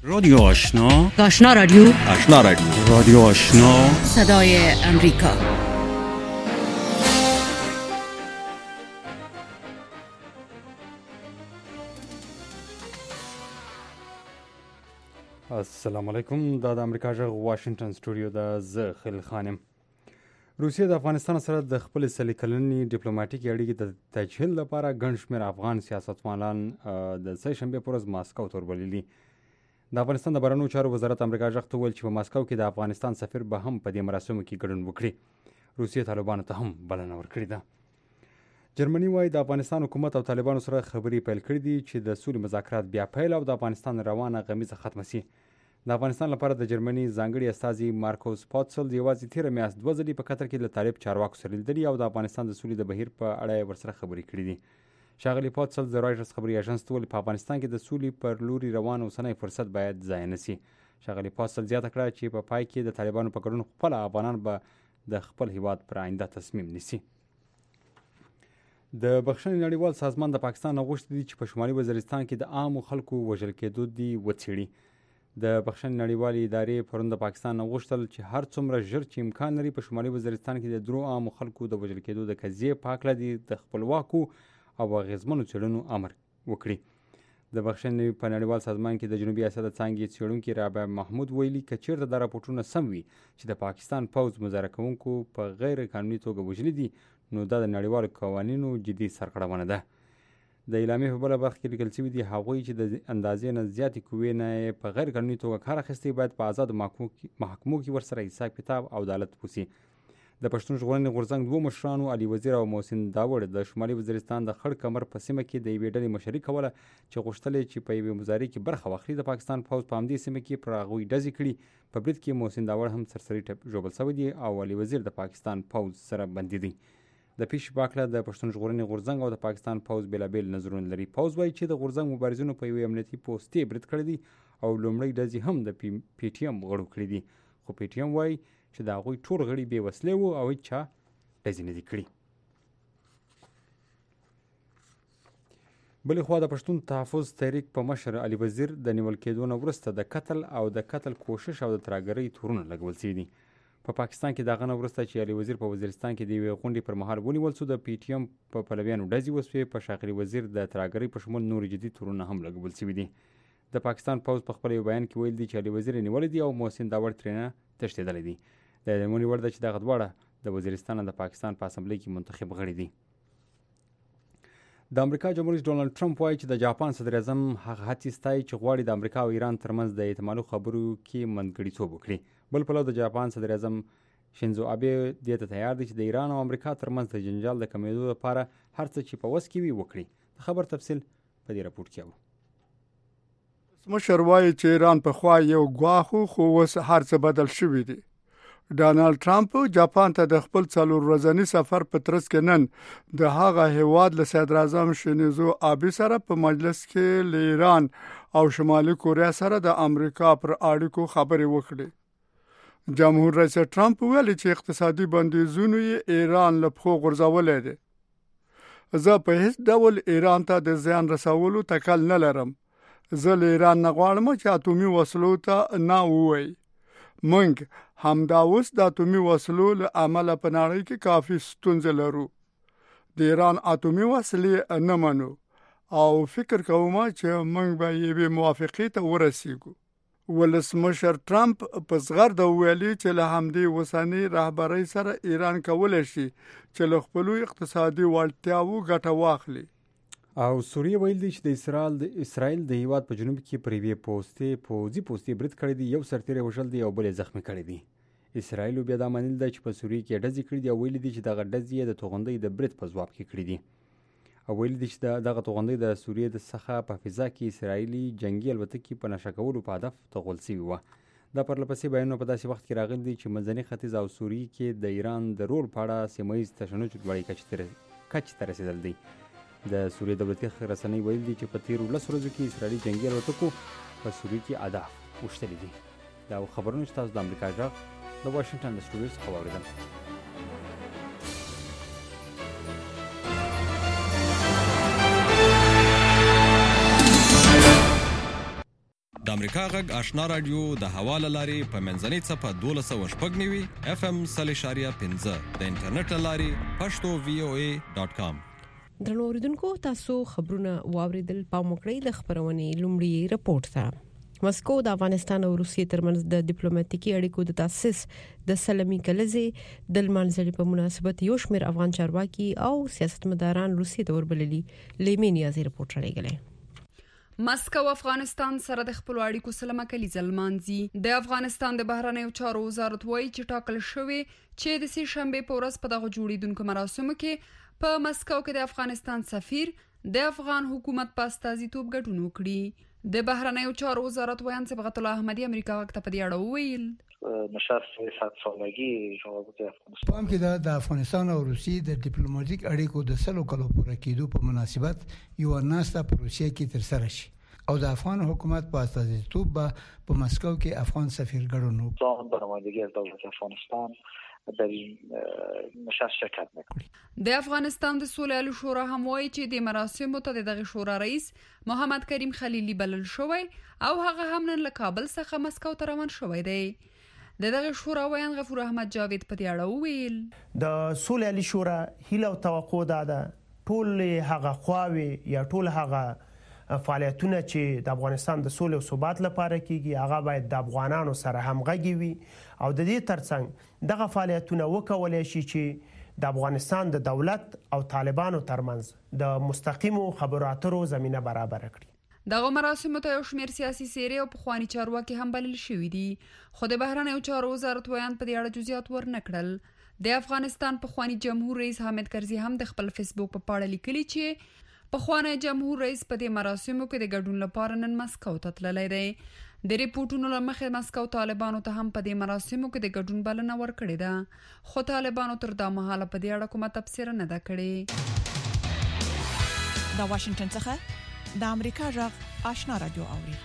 رادیو آشنا، آشنا رادیو، آشنا رادیو، رادیو آشنا، صدای امریکا. السلام علیکم. دا د امریکا غږ واشنگټن سټوډیو د زه خلیل خانم. روسیه د افغانستان سره د خپل سلي کلنې ډیپلوماټیکي اړیکې د تجهیل لپاره ګڼ شمېر افغان سیاستوالان د سه شنبې په ورځ ماسکو ته وربللي. د افغانستان د بهرنیو چارو وزارت امریکا غږ ته وویل چې په ماسکو کې د افغانستان سفیر به هم په دې مراسمو کې ګډون وکړي. روسیې طالبانو ته هم بلنه ورکړې ده. جرمني وایي د افغانستان حکومت او طالبانو سره خبرې پیل کړې دي چې د سولې مذاکرات بیا پیل او د افغانستان روانه غمیزه ختمه شي. د افغانستان لپاره د جرمني ځانګړي استازي مارکوس پاتسل یوازې تیره میاشت 2 ځلې په قطر کې د طالب چارواکو سره لیدلي او د افغانستان د سولې د بهیر په اړه ورسره خبرې کړې دي. ښاغلي پاتسل د رایټرز خبري اژانس ته ویلي په افغانستان کې د سولې پر لوري روان اوسنی فرصت باید ضایع نه شي. ښاغلي پاتسل زیاته کړه چې په پای کې د طالبانو په ګډون خپل افغانان به د خپل هیواد پر آینده تصمیم نیسي. د بخښنې نړیوال سازمان د پاکستان نه غوښتي دي چې په شمالي وزیرستان کې د عامو خلکو وژل کېدو دي وڅېړي. د بخښنې نړیوالې ادارې پرون د پاکستان نه غوښتل چې هر څومره ژر چې امکان لري په شمالي وزیرستان کې د درو عامو خلکو د وژل کېدو د قضیې په هکله د خپلواکو او اغېزمنو څېړنو امر وکړي. د بخښنې په نړیوال سازمان کې د جنوبي اسیا د څانګې څېړونکي رابعه محمود ویلي که چیرته دا راپورټونه سم وي چې د پاکستان پوځ مظاهره کوونکو په غیر قانوني توګه وژلي دي نو دا د نړیوالو قوانینو جدي سرغړونه ده. د اعلامیې په بله برخه کې لیکل شوي دي هغوی چې د اندازې نه زیاتې قوې نه په غیر قانوني توګه کار اخیستی باید په آزادو محکمو کې ورسره حساب کتاب او عدالت وشي. د پښتون ژغورنې غورځنګ 2 مشرانو علي وزیر او محسن داوړ د شمالي وزیرستان د خړ کمر په سیمه کې د یوې ډلې مشري کوله چې غوښتل چې په یوې مظاهرې کې برخه واخلي. د پاکستان پوځ په همدې سیمه کې پر هغوی ډزې کړي. په برید کې محسن داوړ هم سرسري ژوبل شوی دی او علي وزیر د پاکستان پوځ سره بندي دی. د پیښې په هکله د پښتون ژغورنې غورځنګ او د پاکستان پوځ بېلابېل نظرونه لري. پوځ وایي چې د غورځنګ مبارزینو په یوې امنیتي پوستې برید کړی دی او لومړۍ ډزې هم د پی ټي ایم غړو کړي دي، خو پی ټي ایم وایي چې د هغوی ټول غړي بې وسلې وو او هیڅ چا ډزې نه دي کړي. بلې خوا د پښتون تحفظ تحریک په مشر علي وزیر د نیول کېدو نه وروسته د قتل او د قتل کوشش او د ترهګرۍ تورونه لګول شوي دي. په پاکستان کې د هغه نه وروسته چې علي وزیر په وزیرستان کې د یوې غونډې پر مهال ونیول شو د پی ټي ایم په پلویانو ډزې وسوې. په ښاغلي وزیر د ترهګرۍ په شمول نور جدي تورونه هم لګول شوي دي. د پاکستان پوځ په خپل یو بیان کې ویل دي چې علي وزیر یې نیولی دی او محسن داوړ ترېنه تښتېدلی دی. د یادونې وړ ده چې دغه دواړه د وزیرستان د پاکستان په اسمبلۍ کې منتخب غړي دي. د امریکا جمهور رئیس ډونالډ ټرمپ وایي چې د جاپان صدر اعظم هغه هڅې ستایي چې غواړي د امریکا او ایران ترمنځ د احتمالي خبرو کې منځګړیتوب وکړي. بل پلو د جاپان صدر اعظم شینزو آبې دې ته تیار دی چې د ایران او امریکا ترمنځ د جنجال د کمېدو لپاره هر څه چې په وس کې وي وکړي. د خبر تفصیل په دې راپورټ کې اورو. مشر وایي چې ایران پخوا یو ګواښ خو اوس هر څه بدل شوي دي. ډانالډ ټرمپ جاپان ته د خپل 4 ورځني سفر په ترڅ کې نن د هغه هیواد له صدر اعظم شینزو آبې سره په مجلس کې له ایران او شمالي کوریا سره د امریکا پر اړیکو خبرې وکړي. جمهور رئیس ټرمپ ویلي چې اقتصادي بندیزونه یې ایران له پښو غورځولی دی. زه په هیڅ ډول ایران ته د زیان رسولو تکل نه لرم. زه له ایران نه غواړم چې اتومي وسلو ته نه ووایي. موږ همدا اوس د اتومي وسلو له امله په نړۍ کې کافي ستونزې لرو. د ایران اتومي وسلې نه منو او فکر کوم چې موږ به یوې موافقې ته ورسیږو. ولسمشر ټرمپ په زغرد ویلي چې له همدې اوسنۍ رهبرۍ سره ایران کولی شي چې له خپلو اقتصادي وړتیاوو ګټه واخلي. او سوریه ویل دی چې د اسرائیل د هیواد په جنوب کې پر یوې پوځي پوستې برید کړی دی، یو سرتیری وژل دی او بل یې زخمي کړی دی. اسرائیل بیا دا منل دی چې په سوریه کې ډزې کړي دي او ویلي دی چې دغه ډزې د توغندۍ د برید په ځواب کې کړي دي. او ویلي دی چې دغه توغندۍ د سوریې څخه په فضا کې اسرائیلي جنگي الوتکې په نشه کولو په هدف توغول شوي وه. دا پرلپسې بیانونه په داسې وخت کې راغلي دي چې منځني ختیځ او سوریې کې د ایران د رول په اړه سیمه ییز تشنج لوړې کچې ته رسېدل دی. د سوریې دولتي رسنۍ ویل دي چې په تیرو 10 ورځو کې اسرائیلي جنگي الوتکو په سوریې کې اهداف وشتلي دي. دا خبرونه چې تاسو د امریکا غږ د واشنگټن د سټوډیو څخه واورېدل. د امریکا غږ آشنا رادیو د حواله لاري په منځنۍ صفه 1290 FM 0.15 د انټرنیټ لاري pashto.voa.com. درنو اوریدونکو تاسو خبرونه واوریدل پام وکړئ د خبرونې لومړی رپورت ته. مسکو د افغانستان او روسیې ترمنځ د ډیپلوماټیکي اړیکو د تاسیس د سلمي کلزې د لمانځلې په مناسبت یو شمېر افغان چارواکي او سیاستمداران روسیې ته وربللي. لیمینیا زی رپورت راغلی. مسکو افغانستان سره د خپل اړیکو سلمه کلیزه لمانځي. د افغانستان د بهرنیو چارو وزارت وایي چې ټاکل شوی چې د سې شنبه په ورځ په دغه جوړیدونکو مراسمو کې په مسکو کې د افغانستان سفیر د افغان حکومت په استازیتوب ګډون وکړي. د بهرنیو چارو وزارت وایي صبغت الله احمدی امریکا وخت په دې اړه وویل نشست 100 سالگی جمهوریت افغانستان پام کې د افغانستان او روسیې د ډیپلوماټیک اړیکو د 100 کلو پوره کېدو په مناسبت یو ناسته په روسیې کې ترسره شي او د افغان حکومت په استازیتوب په مسکو کې افغان سفیر ګډون وکړي. برنامه‌ریزی از دولت افغانستان در این نشست شرکت میکنی. د افغانستان د سولې شورا هم وایي چې د مراسمو ته دغه شورا رئیس محمد کریم خلیلی بلل شوی او هغه هم نن له کابل څخه مسکو ته روان شوی دی. دغه شورا وایي غفور احمد جاوید په دې اړه وویل د سولې شورا هیله او توقع ده ټول هغه خواوي یا ټول هغه فعالیتونه چې د افغانستان د سولې او ثبات لپاره کیږي هغه باید د افغانانو سره همغږي وي او د دې ترڅنګ دغه فعالیتونه وکولای شي چې د افغانستان د دولت او طالبانو ترمنځ د مستقیمو خبرو اترو زمينه برابر کړي. دغه مراسمو ته یو شمېر سیاسي څېرې او پخواني چارواکي هم بلل شوي دي خو د بهرنیو چارو وزارت وایي په دې اړه جزئیات ورنکړل. د افغانستان پخواني جمهور رئیس حامد کرزي هم د خپل فیسبوک په پاڼه لیکلي چې پخوانی جمهور رئیس په دې مراسمو کې د ګډون لپاره نن مسکو ته تللی دی. د ریپورتونو له مخې مسکو طالبانو ته هم په دې مراسمو کې د ګډون بلنه ورکړې ده خو طالبانو تر دا مهاله په دې اړه کومه تبصره نه ده کړې. د واشنگټن څخه د امریکا غږ آشنا رادیو اوري.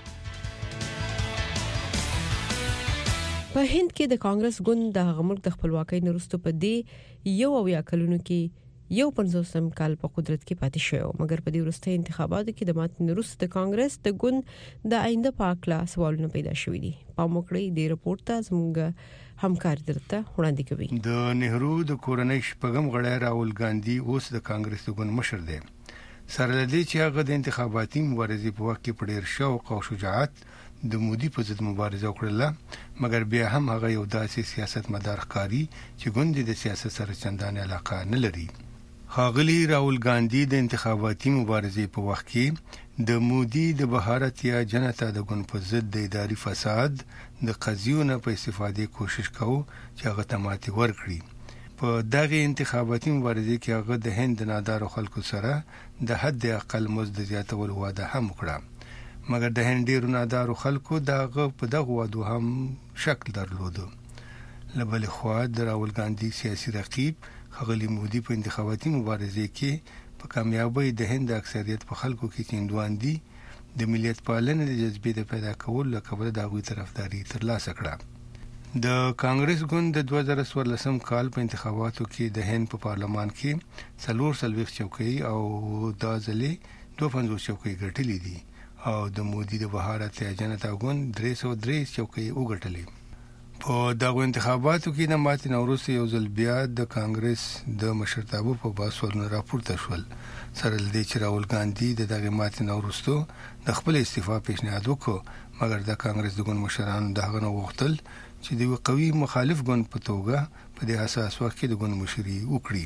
په هند کې د کانګرس ګوند د ملک د خپلواکۍ وروسته په دې یو او یا کلونو کې یو 50 کال په قدرت کې پاتې شو مګر په دې وروستي انتخاباتو کې د ماتې وروسته د کانګرس د ګوند د آینده په اړه سوالونه پیدا شوي دي. پام وکړئ د ریپورت ته زموږ همکار درته وړاندې کوي. د نهرو د کورنۍ شپږم غړی راول ګاندھی اوس د کانګرس د ګوند مشر دی. سره لدی چې هغه د انتخاباتي مبارزې په وخت کې په ډېر شوق او شجاعت د مودي په ضد مبارزه وکړه مګر بیا هم هغه یو داسې سیاستمدار ښکاري چې ګوند د سیاست سره چندانې علاقه نه لري. ښاغلي راول ګاندھی د انتخاباتي مبارزې په وخت کې د مودي د بهارت یا جنتا د ګوند په ضد د اداري فساد د قضیو نه په استفادې کوشش کاوه چې هغه ته ماتې ورکړي. په دغه انتخاباتي مبارزې کې هغه د هند نادارو خلکو سره د حد اقل مزد زیاتولو وعده هم وکړه مګر د هند ډیرو نادارو خلکو دغه په دغه وعده هم شک درلود. لبل خو د راول ګاندھی سیاسي رقیب ښاغلي مودي په انتخاباتي مبارزې کې په کامیابی د هند اکثریت په خلکو کې چیندوان دي د ملیت پالنې د جذبې د پیدا کولو لپاره د هغوی طرفداري ترلاسه کړه. د کانګرس ګوند د 2014 کال په انتخاباتو کې د هند په پارلمان کې 440 چوکۍ او د ځلې 250 چوکۍ ګټلې دي او د مودي د بهارت یا جنتا ګوند 303 چوکۍ وګټلې. په دغه انتخاباتو کې د ماتې وروسته یو ځل بیا د کانګرس د مشرتابه په باسوالونو راپورته شول سره لدی چې راول ګاندھی دغه ماتې وروسته د خپل استعفا پیشنهاد وکړ مګر د کانګرس د ګوند مشرانو دغه نو وغوښتل چې د قوي مخالف ګوند په توګه په دې اساس وخت کې د ګوند مشري وکړي.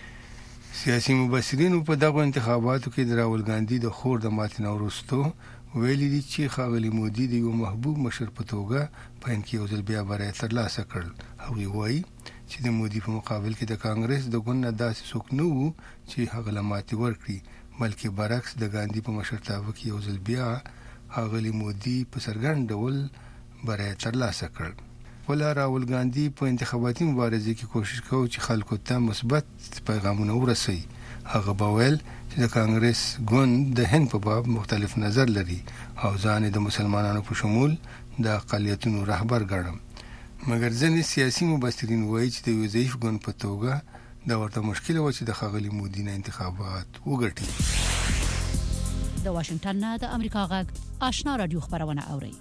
سیاسي مبصرین په دغه انتخاباتو کې د راول ګاندھی د خور د ماتې وروسته ویلي دي چې ښاغلي مودي د یو محبوب مشر په توګه په ان کې یو ځل بیا بریا ترلاسه کړل. هغه وایي چې د مودي په مقابل کې د کانګرس د ګوند داسې څوک نه وو چې هغه ماتې ورکړي بلکې برعکس د ګاندھی په مشرتابه کې یو ځل بیا ښاغلي مودي په څرګند ډول بریا ترلاسه کړ. ولا راول ګاندھی په انتخاباتي مبارزې کې کوشش کوي چې خلکو ته مثبت پیغامونه ورسوي. هغه باور چې د کانګرس ګوند د هند په باب مختلف نظر لري او ځان د مسلمانانو په شمول د اقلیتونو رهبر ګڼم مګر ځینې سیاسي مبصرین وایي چې د یو ضعیف ګوند په توګه دا ورته مشکل و چې د ښاغلي مودي نه انتخابات وګټي. د واشنگټن نه د امریکا غږ آشنا رادیو خبرونه اوري.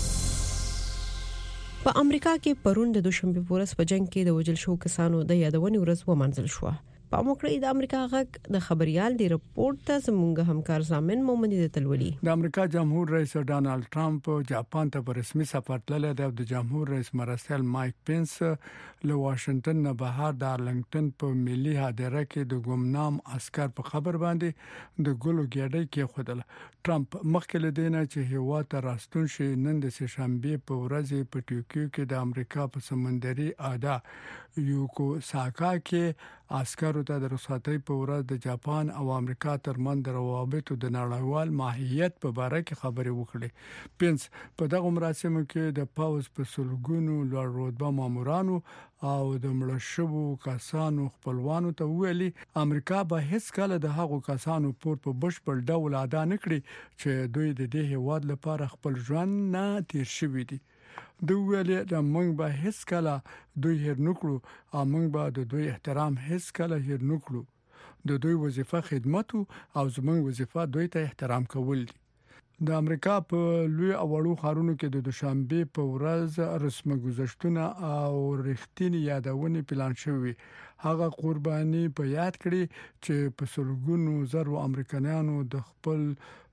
په امریکا کې پرون د دوشنبه پورس په جنگ کې د وجل شو کسانو د یادونې ورځ ومنځل شو. په موکړې د امریکا غږ د خبريال دی رپورت ته زموږ همکار زامن مومند د تلولي. د امریکا جمهور رئیس ډانلډ ټرمپ جاپان ته په رسمي سفر تللی دی. د جمهور رئیس مرستیال مایک پینس له واشنگټن نه بهر د ارلنګټن په ملي هدیره کې د ګمنام عسكر په خبر باندې د ګلو ګیډۍ کې خدل. ټرمپ مخکې له دینه چې هوا ته راستون شي نن د شنبه په ورځ په ټوکیو کې د امریکا په سمندري اډا یوکوساکا کې عسكرو ته د رخصتۍ په ورځ د جاپان او امریکا ترمنځ د روابطو د نړیوال ماهیت په اړه کې خبرې وکړې. پینس په دغه مراسمو کې د پاوز په سلګونو لوړ رتبه مامورانو او د مړ شوو کسانو خپلوانو ته ویلي امریکا به هیڅ کله د هغو کسانو پور په بشپړ ډول ادا نه کړي چې دوی د دې هیواد لپاره خپل ژوند نه تیر شوی دي. دوی ویلي د موږ به هیڅ کله دوی هیر نکړو او موږ به د دوی احترام هیڅ کله هیر نکړو. د دوی وظیفه خدمت او زموږ وظیفه دوی ته احترام کول دي. د امریکا په لوی او وړو ښارونو کې د دوشنبه په ورځ رسمي گذشتونه او رښتینی یادونه پلان شوی. هغه قرباني په یاد کړي چې په سلګونو زرو امریکایانو د خپل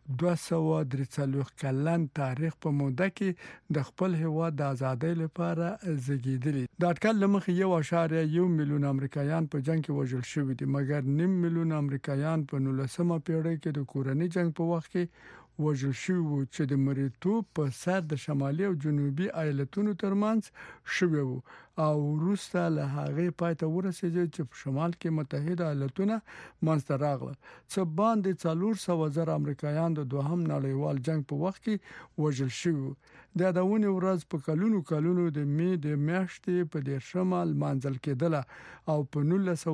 243 کلن تاریخ په موده کې د خپل هیواد د ازادۍ لپاره زګیدلي. د اټکل لمخې 1.1 میلیون امریکایان په جنگ کې وژل شوي دي، مګر 9 میلیون امریکایان په 19مه پیړۍ کې د کورنۍ جنگ په وخت کې وژل شوي چې د مریتوب په سر د شمالي او جنوبي ایالتونو ترمنځ شوی وو او وروسته له هغه پای ته ورسېږي چې په شمال کې متحده ایالتونه منځته راغله. څه باندې 400,000 امریکایان د دوهم نړیوال جنگ په وخت کې وژل شوي. د یادونې ورځ په کلونو د می د میاشتې په 10مه لمانځل کېدله او په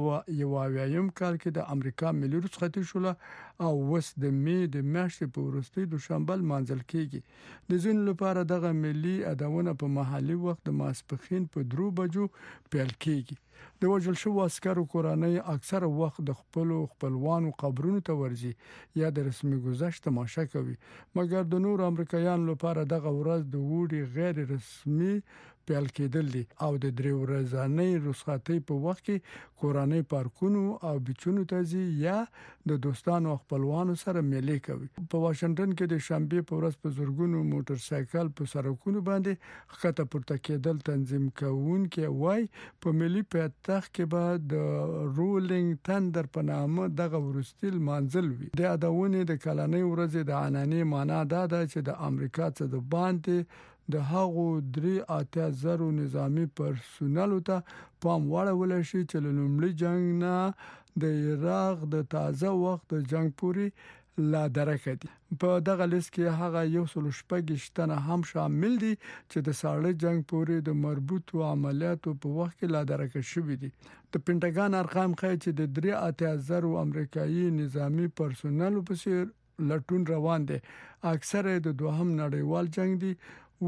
1901 کال کې د امریکا ملي رخصتي شوله او وس د می د میاشتې په وروستي دوشنبه لمانځل کېږي. د ځین لپاره دغه ملي یادونه په محلي وخت د ماسپښین په 3 بجو پیل کېږي. د وژل شوو عسکرو کورنۍ اکثره وخت د خپلوانو قبرونو ته ورځي یا د رسمي گذشت تماشا کوي، مګر د نور امریکایانو لپاره دغه ورځ د وړي غیر رسمي پیل کېدل دي او د 3 ورځې رخصتۍ په وخت کې کورنۍ پارکونو او بیچونو ته ځي یا د دوستانو او خپلوانو سره میلې کوي. په واشنگټن کې د شنبه په ورځ په زورګونو موټر سایکل په سړکونو باندې خطه پورته کېدل تنظیم کوونکي وای په ملي پایتخت کې به د رولینګ تندر په نامه دغه ورستیل منځل وي. د یادونې د کلنۍ ورځ د عنعنې معنا دا ده چې د امریکا څخه د باندې د هغو 3,000 نظامی پرسونل ته پام وړول شي چې لومړی جنگ نه د عراق د تازه وخت د جنگ پوري لا درکه دي. په دغه لیست کې هغه 116 تنه هم شامل دي چې د ساړه جنگ پوري د مربوطو عملیاتو په وخت کې لا درکه شوي دي. د پینټاګان ارقام ښیي چې د 3,000 امریکایي نظامی پرسونل په څیر لټون روان دي. اکثره د دوهم نړیوال جنگ دي،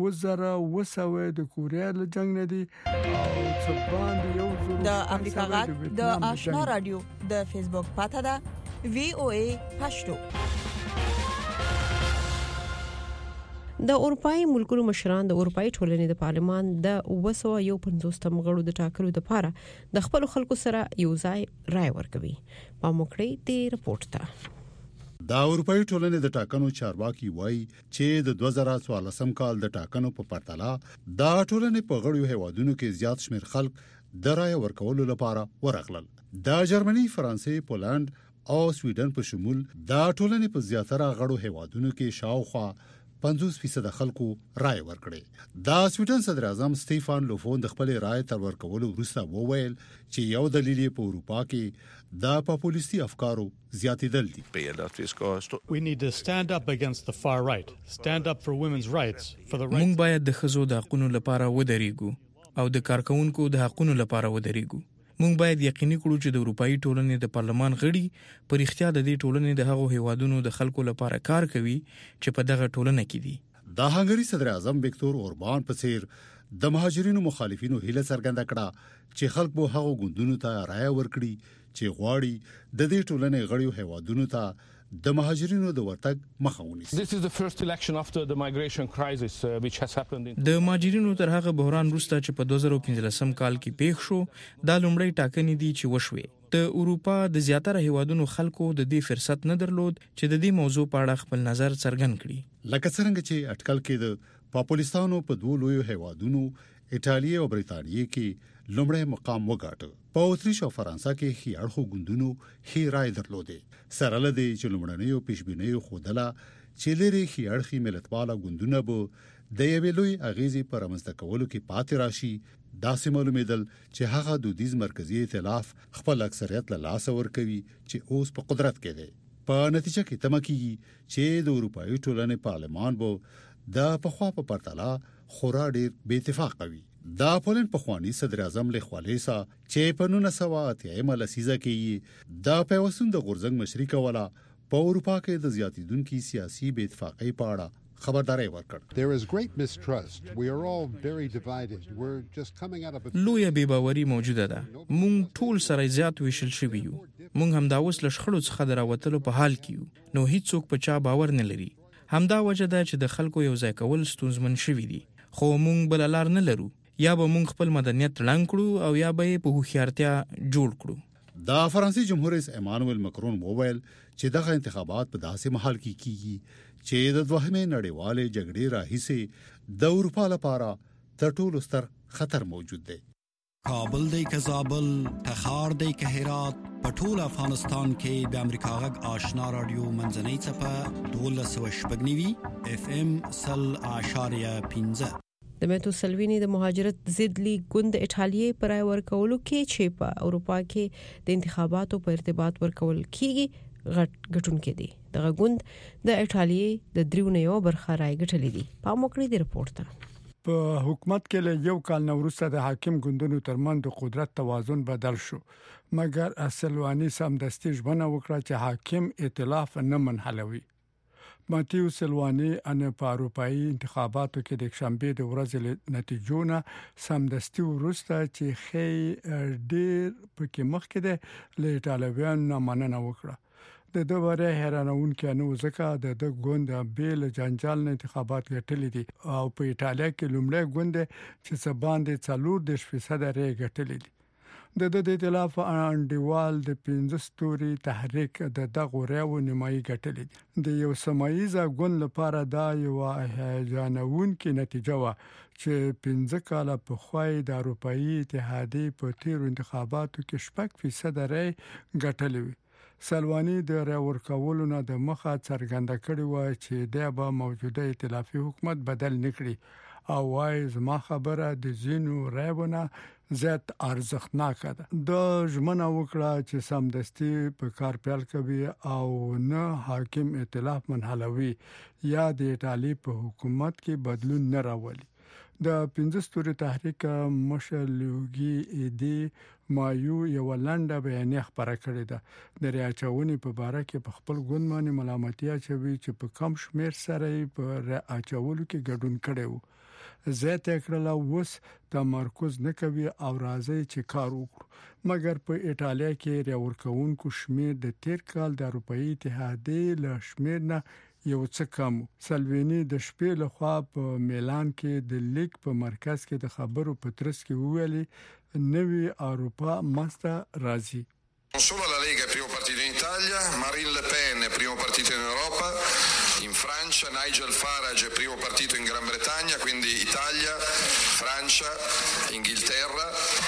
2000 د کوریا له جنگ نه دي او څه باندې یو زور د امریکا غږ د آشنا رادیو د فیسبوک پاته ده VOA پښتو. د اروپאי ملکونو مشران د اروپאי ټولنې د پارلمان د 251 غړو د ټاکلو لپاره د خپل خلکو سره یو ځای رائے ورکوي. په موکړې دی رپورت ته د اروپאי ټولنې د ټاکنو چارواکي وایي چې د 2014 کال د ټاکنو په پرتله د ټولنې په غړو هیوادونو کې زیات شمیر خلک د رائے ورکولو لپاره ورغلل. د جرمني، فرانسې، پولند او سویډن په شمول د ټولنې په زیاتره غړو هیوادونو کې شاوخوا 50% خلکو رائے ورکړي. د سویډن صدر اعظم سټيفان لوفون د خپل رائے تر ورکولو وروسته وویل چې یو دلیل په اروپا کې د پاپولیستي افکارو زیاتېدل دي. We need to stand up against the far right, stand up for women's rights, for the rights. موږ باید د ښځو د حقوقو لپاره ودرېږو او د کارکونکو د حقوقو لپاره ودرېږو. موږ باید یقیني کړو چې د اروپאי ټولنې د پارلمان غړي په اړتیا د دې ټولنې د هغو هیوادونو د خلکو لپاره کار کوي چې په دغه ټولنه کې دي. د هنګري صدر اعظم وکتور اوربان په څیر د مهاجرینو مخالفینو هیله څرګنده کړه چې خلک به هغو ګوندونو ته رائے ورکړي چې غواړي د دې ټولنې غړي هیوادونو ته د مهاجرینو د ورتګ مخه ونیسي. This is the first election after the migration crisis which has happened in د مهاجرینو تر هغه بحران وروسته چې په 2015 کال کې پیښ شو، دا لومړی ټاکنې دي چې وشوي. د اروپا د زیاتره هیوادونو خلکو د دې فرصت نه درلود چې د دې موضوع په اړه خپل نظر څرګند کړي. لکه څنګه چې اټکل کې د پاپولیستانو په دوه لویو هیوادونو ایتالیا او بریتانیا کې لومړی مقام وګاټه. په اتریش او فرانسه کې خي اړخو ګوندونو خي رائے درلوده. سره له دې چې لومړنیو پیشبینیو خودله چې لري خي اړخي ملتپاله ګوندونه به د یوې لوی اغیزې پر رامنځته کولو کې پاتې راشي. داسې معلومېدل چې هغه دودیز مرکزی ائتلاف خپل اکثریت له لاس ورکوي چې اوس په قدرت کې دی. په نتیجه کې تمه کیږي چې د اروپאי ټولنې پارلمان به د پخوا په پرتله خورا ډیر بې اتفاق وي. دا پولند پخوانی صدر اعظم له خوالیسا چې په 1980 لسیزه کې د پیوستون د غورځنګ مشري کوله په اروپا کې د زیاتیدونکو سیاسي بې اتفاقۍ په اړه خبرداري ورکړ. There is great mistrust. We are all very divided. We're just coming out of a لویه بې باوري موجوده ده. مونږ ټول سره زیات ویشل شوي یو. مونږ هم دا اوس له شخړو څخه دراوتلو په حال کې یو. نو هیڅوک په چا باور نه لري. همدا وجه ده چې د خلکو یو ځای کول ستونزمن شوي دي. خو مونږ بل لار نه لرو. یا به مونږ خپل مدنیت ړنګ کړو او یا به په هوښیارتیا جوړ کړو. د فرانسې جمهور رئیس ایمانوئل مکرون وویل چې دغه انتخابات په داسې محل کې کیږي چې د دوهمې نړیوالې جګړې راهیسې د اروپا لپاره تر ټولو ستر خطر موجود دی. کابل دی که زابل، تخار دی که هرات، په ټول افغانستان کې د امریکا غږ آشنا رادیو منځنۍ څپه 1290 FM 0.15. د میتو سلوینی د مهاجرت ضد لیگ ګوند ایټالیا پر رای ورکولو کې چې په اروپا کې د انتخاباتو په ارتباط ورکول کیږي غټونکې دي. دغه ګوند د ایټالیا د دریو یو برخه رای ګټلې دي. په موکړې د رپورت ته په حکومت کې له یو کال نه وروسته د حاکم ګوندونو ترمنځ د قدرت توازن بدل شو، مګر سلوانی سمدستي ژمنه وکړه چې حاکم ائتلاف نه منحلوي. ماتیو سلوانی ان په اروپאי انتخاباتو کې د شنبه د ورځې نتیجو نه سمدستي ورسته چې خې ډیر پکې مخکې ده له ایټالویانو مننه وکړه. د دوه حیرانون کې نو ځکه د ګوند بیل جنجال نه انتخابات ګټلې دي او په ایټالیا کې لومړی ګوند چې سباندې 40% رای ګټلې دي. د ائتلاف انډیوال د 15 ستوري تحریک د دغه ریاو نیمایي ګټلې دي. د یو سمایزه ګوند لپاره دا یو هیجانون کې نتیجه و چې 15 کاله په خوای د اروپאי اتحادیې په تیر انتخاباتو کې 6% رای ګټلې وي. سلوانی د رای ورکولو نه د مخه څرګنده کړی و چې د به موجوده ائتلافي حکومت بدل نکړي او وايي زما خبره د زینو رایونه زیات ارزښتناک ده. د ژمنه وکړه چې سمدستي په کار پیل کوي او نه حاکم ائتلاف منحلوي یا د ایټالیا په حکومت کې بدلون نه راولي. د 15 ستوري تحریک مشر لوګي ایدي مایو یو لنډه بیانیه خبره کړې ده. د ریاچونی په باره کې په خپل ګوند باندې ملامتیا چوي چې په کم شمیر سره په ریاچولو کې ګډون کړي وو. زیات کړل اوس تمرکز نه کوي او راځي چې کار وکړي. مګر په ایټالیا کې ریاورکونکو شمیر د تیر کال د اروپאי اتحادیې له شمیر نه یو څه کم. سلوینی د شپې له خوا په میلان کې د لیگ په مرکز کې د خبرو په ترڅ کې ویلي نوی اروپا مسته راځي. Non solo la Lega è primo partito in Italia, Marine Le Pen è primo partito in Europa, in Francia Nigel Farage è primo partito in Gran Bretagna, quindi Italia, Francia, Inghilterra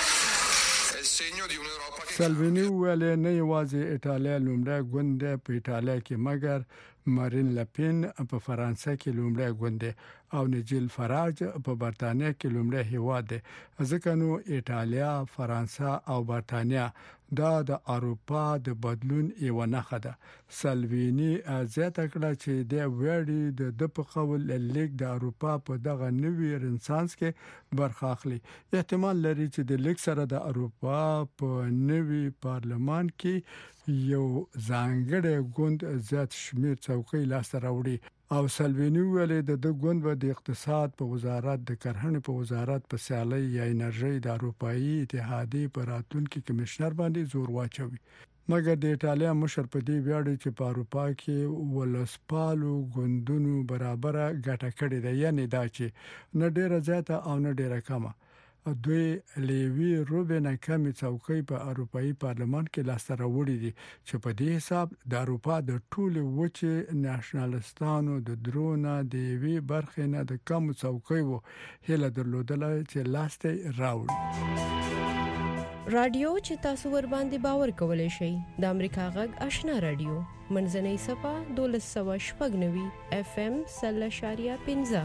è il segno di un'Europa che سلوینی ویلي نه یوازې ایټالیا لومړی ګوند په ایټالیا کې مګر مارین لپین په فرانسه کې لومړی ګوند او نجیل فراج په برتانیا کې لومړی هیواد دی. ځکه نو ایټالیا، فرانسه او برتانیا دا د اروپا د بدلون یو نښه ده. سلوینی زیاته کړه چې د ویړي د په قول لیگ د اروپا په دغه نوي رنسانس کې برخه اخلي. احتمال لري چې د لیگ سره د اروپا په نوي پارلمان کې یو ځانګړی ګوند زیات شمیر څوکۍ لاس راوړي او سلوینی ویلې د ګوند د اقتصاد په وزارت د کرهڼې په وزارت په سیالي یا انرژي د اروپאי اتحادیې پر راتلونکي کمشنر باندې زور واچوي. مګر د ایټالیا مشر په دې ویاړي چې په اروپا کې ولسپالو ګوندونو برابر ګټه کړې ده، یعنی دا چې نه ډیره زیاته او نه ډیره کمه. دوی لیوی روبینه کمی څوکۍ په اروپאי پارلمان کې لاسته راوړي دي چې په دې حساب د اروپا د ټولو وچه نېشنلستانو د درونه د وی برخې نه د کم څوکۍ وو هله درلودل چې لاسته راوړي. رادیو چې تاسو ور باندې باور کولای شئ د امریکا غږ آشنا رادیو منځنۍ صفه 1290 FM 0.15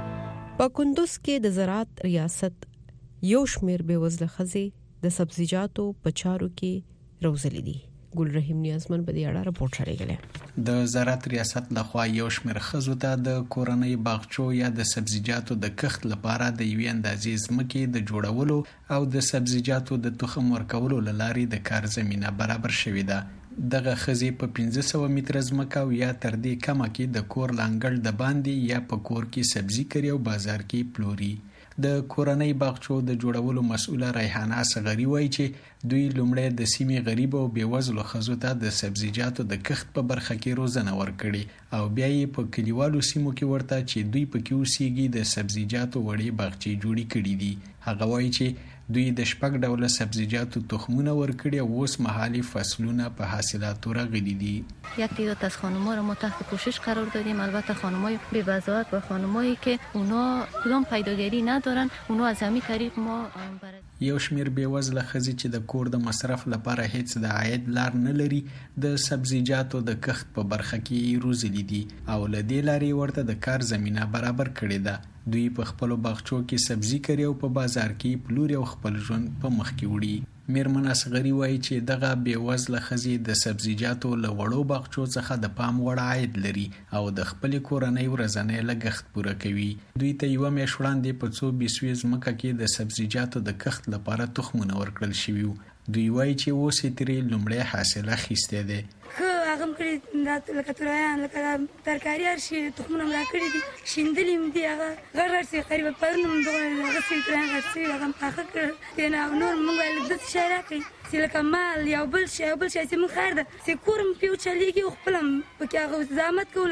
په کندوز کې د زراعت ریاست یو شمیر بېوزله ښځې د سبزیجاتو په چارو کې روزلې دي. ګل رحیم نیازمن په دې اړه راپورټ راغلی. د زراعت ریاست لخوا یو شمیر ښځو ته د کورنۍ باغچو یا د سبزیجاتو د کښت لپاره د یوې اندازې ځمکې د جوړولو او د سبزیجاتو د تخم ورکولو لارې د کار زمينه برابر شوې ده. دغه ښځې په 1500 متره ځمکه او یا تر دې کمه کې د کور لانګړ د باندې یا په کور کې سبزي کري او بازار کې پلوري. د کورنۍ باغچو د جوړولو مسؤله ریحانه صغری وایي چې دوی لومړی د سیمې غریب او بیوزلو ښځو ته د سبزیجاتو د کښت په برخه کې روزنه ورکړي او بیا یې په کلیوالو سیمو کې ورته چې دوی پکې اوسېږي د سبزیجاتو وړې باغچې جوړې کړي دي. هغه وایي چې دوی د 6 ډوله سبزیجاتو تخمونه ورکړي او اوس مهالي فصلونه په حاصلاتو راغلي دي. یک تعداد از خانم‌ها را ما تحت پوشش قرار دادیم. البته خانم‌های بی‌وضاحت و خانم‌هایی که اونا کدام پیداگیری ندارن اونا از همین طریق ما یو شمیر بیوزله ښځې چې د کور د مصرف لپاره هیڅ د عاید لار نه لري د سبزیجاتو د کښت په برخه کې روزلي دي او له دې لارې ورته د کار زمينه برابر کړې ده. دوی په خپل باغچو کې سبزي کري او په بازار کې پلوري او خپل ژوند په مخ کې وړي. میرمن اصغری وایي چې دغه بیوزله ښځې د سبزیجاتو له وړو باغچو څخه د پام وړ عاید لري او د خپل کورنۍ ورځنی لګښت پوره کوي. دوی ته یو میاشت وړاندې په 2 بیسوي ځمکه کې د سبزیجاتو د کښت لپاره تخمونه ورکړل شوي وو. دوی وایي چې اوس یې ترې لومړی حاصل اخیستی دی. هغه کړي لکه ترایان لکه ترکاری هر شي تخمونه را کړی دي شیندلې مې دي هغه غړ شي قریب پرنم دغه هغه سي ترایان هر شي هغه پاخه کړ نه نور موږ له د شي راکې چې لکه مال یو بل شي چې موږ خیر ده چې کورم پیو چلیږي خپلم پکې هغه زحمت کول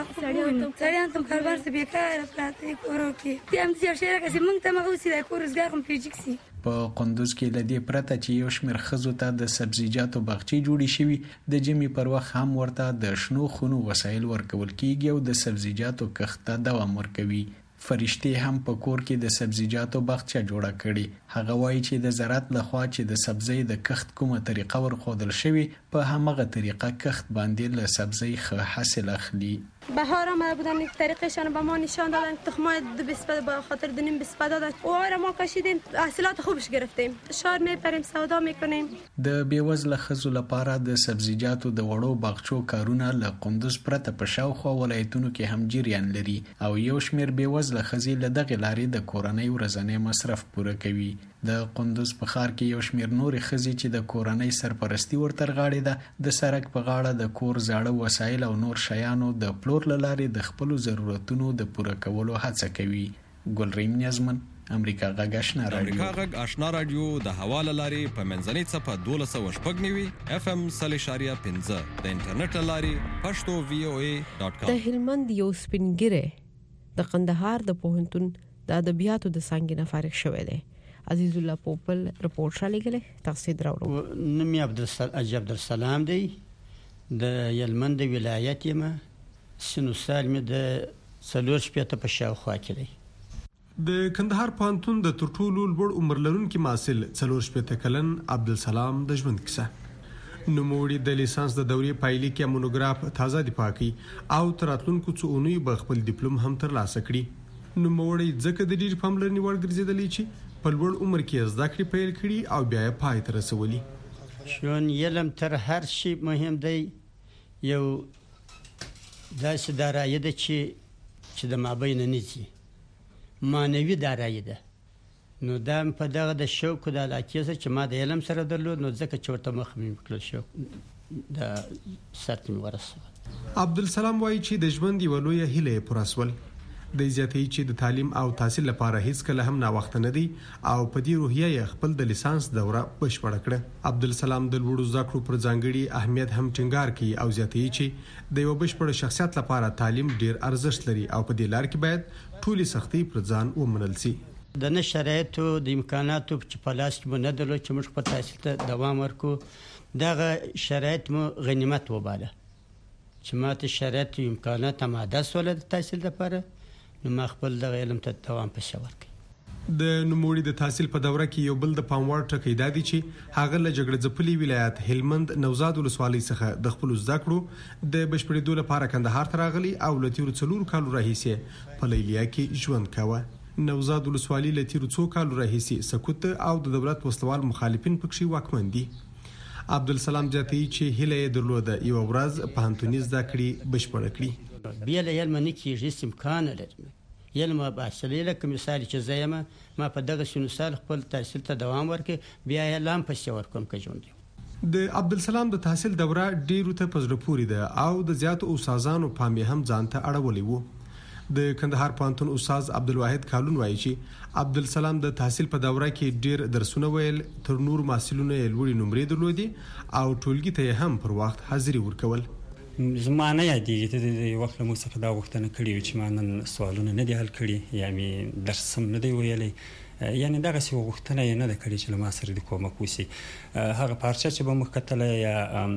غاسي سړیان تم کاروبار څه بیکاره پراته کورو کې تیم چې شي راکې موږ ته مغو سي د کور روزګار هم پیجکسي. په قندوز کې لدی پرته چې یو شمیر ښځو ته د سبزیجاتو باغچې جوړې شوي د جمی پر وخت هم ورته د شنو خونو وسایل ورکول کیږي او د سبزیجاتو کښت ته دوام ورکوي. فرشتي هم په کور کې د سبزیجاتو باغچه جوړه کړي. هغه وایي چې د زراعت لخوا چې د سبزی د کښت کومه طریقه ورخودل شوی په همغه طریقه کښت باندې له سبزی ښه حاصل اخلي. بهار آمده بودن یک طریقشان به ما نشان دادن تخمای 2 به خاطر 2.5 دادن و آره ما کشیدیم حاصلات خوبش گرفتیم شار میپریم سودا میکنیم. د بیوزله ښځو لپاره د سبزیجاتو د وړو باغچو کارونه له قندوز پرته په شاوخوا ولایتونو کې هم جریان لري او یو شمیر بیوزله ښځې له دغه لارې د کورنۍ ورځنی مصرف پوره کوي. د قندوز په ښار کې یو شمیر نورې ښځې چې د کورنۍ سرپرستی ورته غاړي ده د سړک په غاړه د کور زاړه وسایل او نور شیانو د پلور لارې د خپل ضرورتونو د پوره کولو هڅه کوي. ګل رحیم نیازمن امریکا غږ آشنا رادیو. امریکا غږ آشنا رادیو د حواله لارې په منځنۍ صفه 1290 FM 0.15 د انټرنیټ لارې pashto.voa.com. د هلمند یو سپینګره د قندهار د پوهنتون د ادبیاتو د څنګه فارغ شوی دی. عزیز الله پوپل رپورټ را لګله تاسو دراوړو. نومي عبدالسلام دی د هلمند ولایت یم سنو سال می د څلور شپته په شاوخوا کې دی. د کندهار پوهنتون د ترټولو لوړ عمر لرونکي محصل څلور شپته کلن عبدالسلام د ژوند کیسه نوموړي د لیسانس د دورې پایلې کې مونوګراف تازه دی پاکي او تراتلونکو څو اونۍ به خپل ډیپلوم هم ترلاسه کړي. نوموړي ځکه د ډیر پاملرنې وړ ګرځیدلی چې په لوړ عمر کې زده کړې پیل کړي او بیا یې پای ته رسولي. شون علم تر هر شي مهم دی. یو داسې دارایی ده چې د مابین نه ځي معنوي دارایی ده. نو دا په دغه د شوق د علاقې سره چې ما د علم سره درلود نو ځکه چې ورته مخ مې کړل شو د سرتم ورسوه. عبدالسلام وایي چې د ژوند یو لوی هیله پرسول د زیاتې چې د تعلیم او تحصیل لپاره هیڅ کله هم نا وخت نه دی او په دې روحیه خپل د لیسانس دوره بشپړه کړه. عبدالسلام د لوړو زده کړو پر ځانګړي اهمیت هم ټینګار کوي او زیاتې چې د یو بشپړ شخصیت لپاره تعلیم ډیر ارزښت لري او په دې لار کې باید ټولي سختۍ پر ځان ومنل شي. د نه شرایطو د امکاناتو چې په لاس کې نه درلود چې موږ په تحصیل ته دوام ورکړو، دغه شرایط مو غنیمت وباله چې ماته شرایط او امکانات آماده سول د تحصیل لپاره، نو ما خپل دغه علم ته دوام پسې ورکړ. د نوموړي د تحصیل په دوره کې یو بل د پام وړ ټکی دا دی چې هغه له جګړه ځپلي ولایت هلمند نوزاد ولسوالۍ څخه د خپل زده کړو د بشپړېدو لپاره کندهار ته راغلی او له تیرو 4 کالو راهیسې په لیلیا کې ژوند کاوه. نوزاد ولسوالۍ له تیرو 2 کالو راهیسې سکوت او د دولت وسلوال مخالفین پکې واکمن دي. عبدالسلام جاتی چې هیله یې درلوده یو ورځ په هنتونی زده کړې بشپړه کړي. بیا له علم نه کېږي امکان لري. علم بحثلې لکه مثال چې زه یم ما په دغه سنو سال خپل تحصیل ته دوام ورکړ، بیا یې لام پسې ورکوم که ژوند. د عبدالسلام د تحصیل دوره ډیرو ته په زړه پورې ده او د زیاتو استادانو پام یې هم ځان ته اړولی وو. د کندهار پوهنتون استاد عبدالواحد کالون وایي چې عبدالسلام د تحصیل په دوره کې ډیر درسونه ویل، تر نور محصلینو یې لوړې نمرې درلودې او ټولګي ته هم پر وخت حاضري ورکول. زما نه یادېږي ته د یو وخت له موږ څخه دا غوښتنه کړې وي چې ما نن سوالونه نه دي حل کړي یا مې درس هم نه دی ویلی، یعنې دغسې یوه غوښتنه یې نه ده کړې چې له ما سره دې کومک وشي. هغه پارچه چې به موږ کتله یا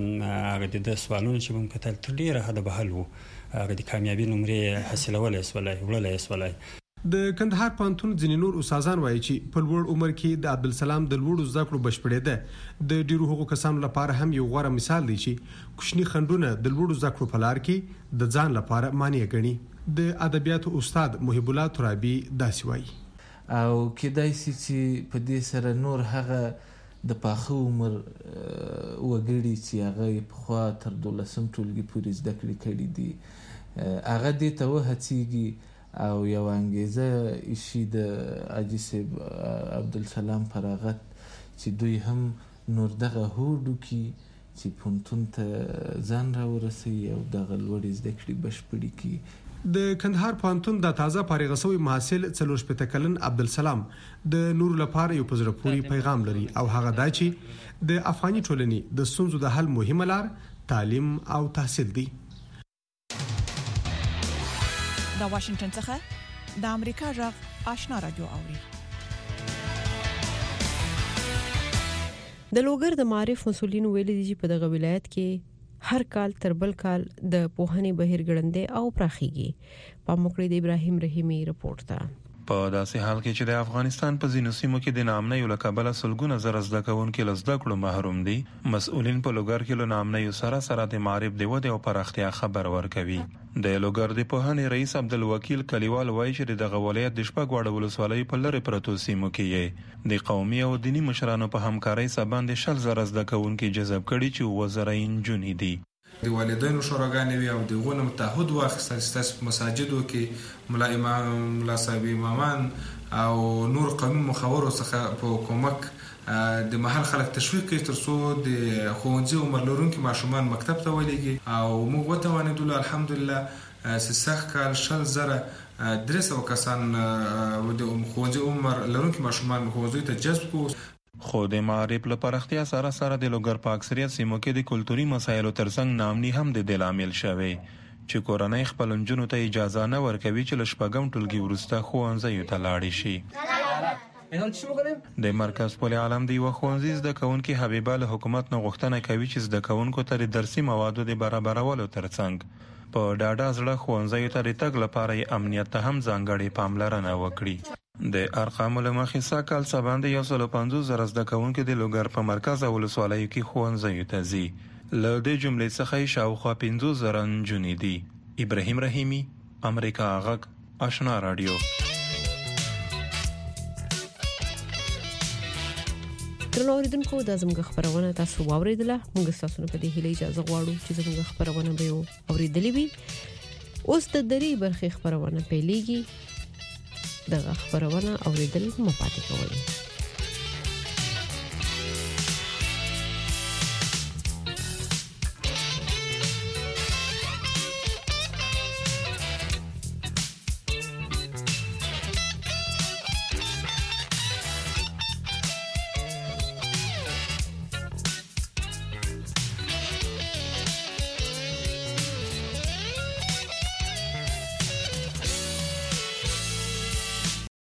هغه د ده سوالونه چې به موږ کتل تر ډېره حده به حل وو، هغه د کامیابي نمرې حاصلولی سولی وړلی سولی. د کندهار پوهنتون ځینې نور استادان وایي چې په لوړ عمر کې د عبدالسلام د لوړو زده کړو بشپړېده د ډیرو هغو کسانو لپاره هم یو غوره مثال دی چې کوچني خنډونه د لوړو زده کړو په لار کې د ځان لپاره مانع ګڼي. د ادبیاتو استاد محب الله ترابي داسې وایي. او کېدای شي چې په دې سره نور هغه د پاخه عمر وګړي چې هغه پخوا تر 12 ټولګي پورې زده کړې کړي دي هغه دې ته وهڅېږي او یو انګیزه ایشي د حاجي صاحب عبدالسلام فراغت چې دوی هم نور دغه هوډ وکړي چې پوهنتون ته ځان راورسوي او دغه لوړې زده کړې بشپړې کړي. د کندهار پوهنتون د تازه فارغ شوی محصل 44 کلن عبدالسلام د نور لپاره یو په زړه پورې پیغام لري او هغه دا چې د افغاني ټولنې د ستونزو د حل مهمه لار تعلیم او تحصیل دی. د واشنگټن څخه د امریکا غږ آشنا رادیو اوري. د لوګر د معرف مسولین ویلي دي چې په دغه ولایت کې هر کال تر بل کال د پوهنې بهیر ګړندې او پراخیږي. په موکړې د ابراهیم رحیمی رپورت ده. په داسې حال کې چې د افغانستان په ځینو سیمو کې د نامنیو له کبله سلګونه زره زده کوونکي له زده کړو محروم دي، مسؤلین په لوګر کې له نامنیو سره د معرف د ودې او پراختیا خبر ورکوي. د لوګر د پوهنې رئیس عبدالوکیل کلیوال وایي چې دغه ولایت د شپږ واړو ولسوالۍ په لرې پرتو سیمو کې د قومي او دیني مشرانو په همکارۍ سره باندې 100 زره زده کوونکي جذب کړي چې 2,000 نجونې دي. د والدینو شوراګانې وي او دغه متحد واخیستل چې مساجدو کې ملا صاحب امامان او نور قانون مخورو څخه په کومک د محل خلک تشویق کوي ترڅو د ښوونځي عمر لرونکي ماشومان مکتب ته ولېږي او موږ وتوانېدلو الحمدلله سخت کال 100,300 کسان د ښوونځي عمر لرونکي ماشومان ښوونځي ته جذب کړو. خو د معرف لپاره اختیار سره د لوګر په اکثریت سیمو کې د کلتوري مسایلو ترڅنګ نامني هم د دلامل شوی چې کورنۍ خپل نجونو ته اجازه نه ورکوي چې له شپږم ټولګي وروسته ښوونځیو ته لاړې شي. د مرکز پل عالم د یوه ښوونځي زده کوونکي حبیبه له حکومت نه غوښتنه کوي چې زده کوونکو ته د درسي موادو د برابرولو ترڅنګ په ډاډه زړه ښوونځیو ته د تګ لپاره یې امنیت ته هم ځانګړې پاملرنه وکړي. د ارقامو له مخې سږ کال څه باندې 150 زره زده کوونکي د لوګر په مرکز او ولسوالیو کې ښوونځیو ته ځي. له دې جملې څخه یې شاوخوا 50 زره نجونې دي. ابراهیم رحیمی، امریکا غږ آشنا رادیو. درنو اوریدونکو د زموږ خبرونه تاسو واوریدله. موږ تاسو په دې هیله اجازه غواړو چې زموږ خبرونه به اوریدلې وي. اوس د درې برخې خبرونه پیلېږي. دغه خبرونه اوریدل مو پاتې کوئ.